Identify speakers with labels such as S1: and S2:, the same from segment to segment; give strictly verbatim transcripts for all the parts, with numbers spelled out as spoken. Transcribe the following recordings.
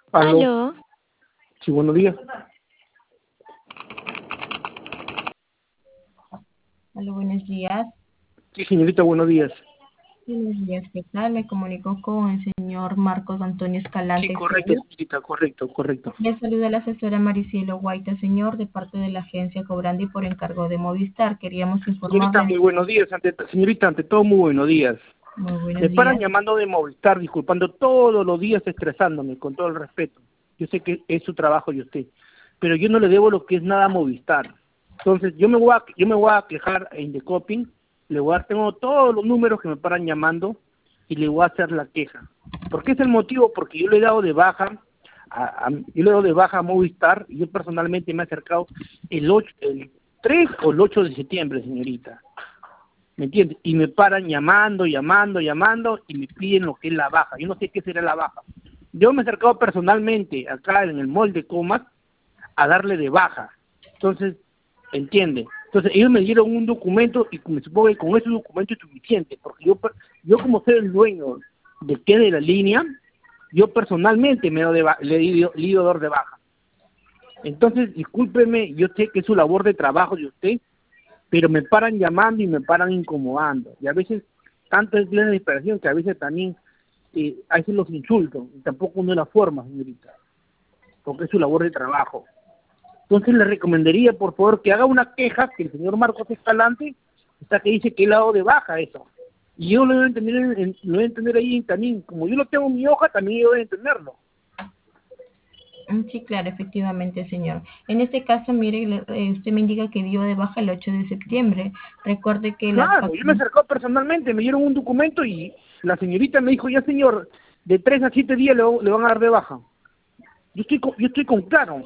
S1: Aló,
S2: Aló,
S1: sí, buenos días.
S3: Hola, buenos días.
S1: Sí, señorita, buenos días.
S3: Buenos días, ¿qué tal? Me comunico con el señor Marcos Antonio
S1: Sí,
S3: Escalante
S1: correcto,
S3: Exterior.
S1: señorita, correcto, correcto.
S3: Le saluda la asesora Maricielo Guaita, señor, de parte de la agencia Cobrandi por encargo de Movistar. Queríamos
S1: Señorita,
S3: informarle.
S1: muy buenos días. Ante, señorita, ante todo, muy buenos días.
S3: Muy
S1: Me
S3: buenos
S1: paran
S3: días.
S1: llamando de Movistar, disculpando todos los días, estresándome, con todo el respeto. Yo sé que es su trabajo y usted, pero yo no le debo lo que es nada a Movistar. Entonces, yo me voy a, yo me voy a quejar en Indecoping, le voy a dar, tengo todos los números que me paran llamando y le voy a hacer la queja. ¿Por qué es el motivo? Porque yo le he dado de baja, a, a- yo le he dado de baja a Movistar y yo personalmente me he acercado el ocho, el tres o el ocho de septiembre, señorita. ¿Me entiendes? Y me paran llamando, llamando, llamando y me piden lo que es la baja. Yo no sé qué será la baja. Yo me he acercado personalmente acá en el mall de Comas a darle de baja. Entonces, ¿entiende? Entonces ellos me dieron un documento y me supongo que con ese documento es suficiente, porque yo per- yo como soy el dueño de qué de la línea, yo personalmente me he dado de ba- le he ido, le he ido a dar de baja. Entonces, discúlpeme, yo sé que es su labor de trabajo de usted, pero me paran llamando y me paran incomodando. Y a veces, tanto es la desesperación que a veces también, eh, a veces los insulto, y tampoco no es la forma, señorita, porque es su labor de trabajo. Entonces le recomendaría, por favor, que haga una queja, que el señor Marcos Escalante está que dice que él ha dado de baja eso. Y yo lo debo entender, en- en- lo debo entender ahí también, como yo lo tengo en mi hoja, también yo debo entenderlo.
S3: Mm, Sí, claro, efectivamente, señor. En este caso, mire, le- eh, usted me indica que dio de baja el ocho de septiembre. Recuerde que las
S1: Claro, yo me
S3: vacunas.
S1: acercó personalmente, me dieron un documento y la señorita me dijo, ya señor, de tres a siete días le, le van a dar de baja. Yo estoy con, yo estoy con claro.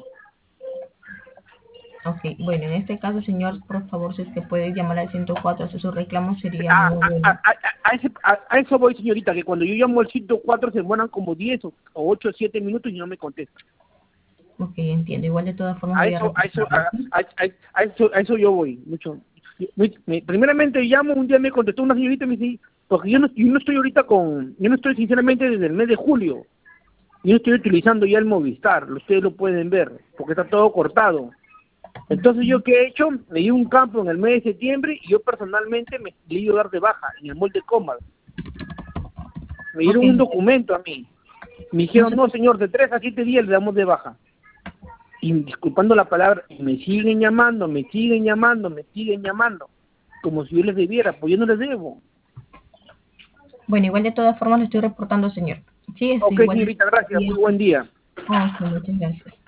S3: Ok, bueno, en este caso, señor, por favor, si es que puede llamar al ciento cuatro, si su reclamo sería
S1: A,
S3: muy
S1: a,
S3: bueno.
S1: a, a, a ese- a- a eso voy, señorita, que cuando yo llamo al ciento cuatro se demoran como diez o, o ocho o siete minutos y no me contestan.
S3: Ok, entiendo. Igual de todas formas
S1: A
S3: voy a
S1: eso, a eso,
S3: reportarlo,
S1: a,
S3: ¿sí?
S1: a, a- a eso, a eso yo voy. Mucho. Muy- me- primeramente llamo, un día me contestó una señorita y me dice, porque yo no, yo no estoy ahorita con, yo no estoy sinceramente desde el mes de julio, yo no estoy utilizando ya el Movistar, ustedes lo pueden ver, porque está todo cortado. Entonces yo qué he hecho, me di un campo en el mes de septiembre y yo personalmente me le iba a dar de baja en el molde Comas. Me
S3: Ok,
S1: dieron un documento a mí. Me
S3: no
S1: dijeron,
S3: se
S1: no señor, de tres a siete días le damos de baja. Y disculpando la palabra, me siguen llamando, me siguen llamando, me siguen llamando. Como si yo les debiera, pues yo no les debo.
S3: Bueno, igual de todas formas lo estoy reportando, señor. Sí, es
S1: Ok,
S3: igual.
S1: señorita, gracias,
S3: Sí,
S1: muy
S3: es-
S1: buen día.
S3: Ok, muchas gracias.